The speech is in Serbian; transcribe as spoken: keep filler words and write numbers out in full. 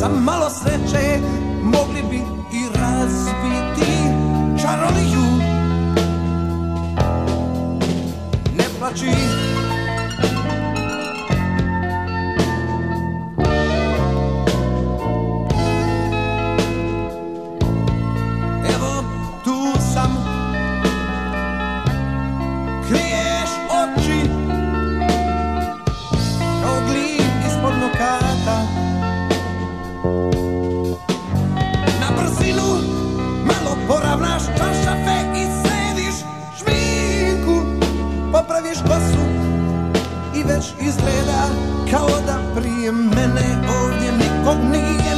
Za malo sreće mogli bi i razbiti čaroliju. Ne plači, evo tu sam, kriješ oči kao glib ispod nokata. Na brzinu malo poravnaš čaršafe i središ šminku, popraviš kosu i već izgleda kao da prije mene ovdje nikog nije